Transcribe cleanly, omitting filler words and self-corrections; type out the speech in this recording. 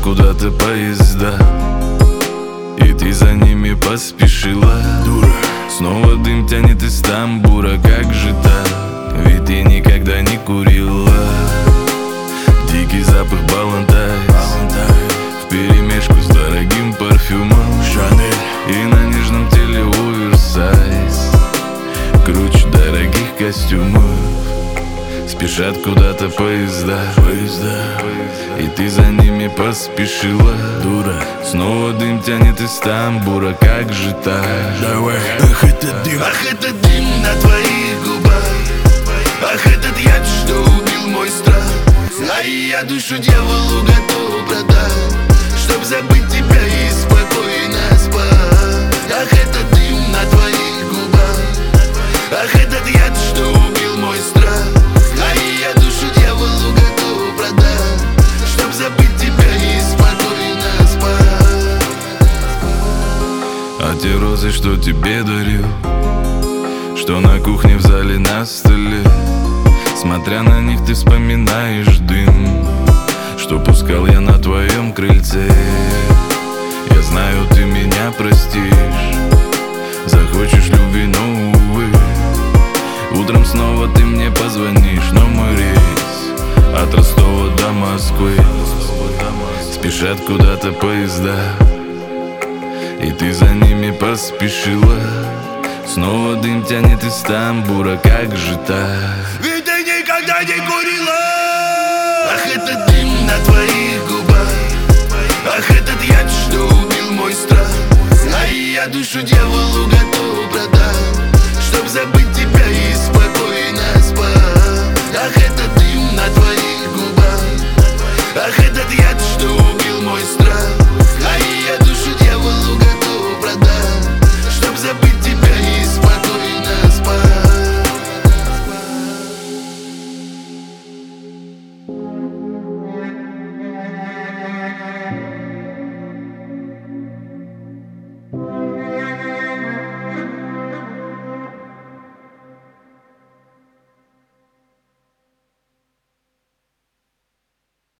куда-то поезда, и ты за ними поспешила. Дура. Снова дым тянет из тамбура, как же так? Ведь ты никогда не курила. Дикий запах Балантайс вперемешку с дорогим парфюмом Шанель. И на нежном теле оверсайз, круче дорогих костюмов. Спешат куда-то поезда, и ты за ними поспешила. Дура. Снова дым тянет из тамбура, как же так? Давай. Ах, этот дым на твоих губах, ах, этот яд, что убил мой страх. А я душу дьяволу готов продать, чтоб забыть тебя и спокойно спать. Ах, этот дым на твоих губах, ах, этот яд, что убил мой страх. А я душу дьяволу готов продать, чтоб забыть тебя и спокойно спать. А те розы, что тебе дарил, что на кухне, в зале, на столе, смотря на них, ты вспоминаешь дым, что пускал я на твоем крыльце. Я знаю, ты меня простишь, захочешь любви, но увы. Утром снова ты мне позвонишь, но мой рейс от Ростова до Москвы. Спешат куда-то поезда, и ты за ними поспешила. Снова дым тянет из тамбура, как же так? Ведь ты никогда не курила. Ах, этот дым на твоих губах, ах, этот яд, что убил мой страх. А я душу дьяволу готов продать, чтоб забыть тебя и спокойно спать. Ах, этот дым на твоих губах, ах, этот яд, что убил мой страх. А я душу дьяволу готов продать, чтоб забыть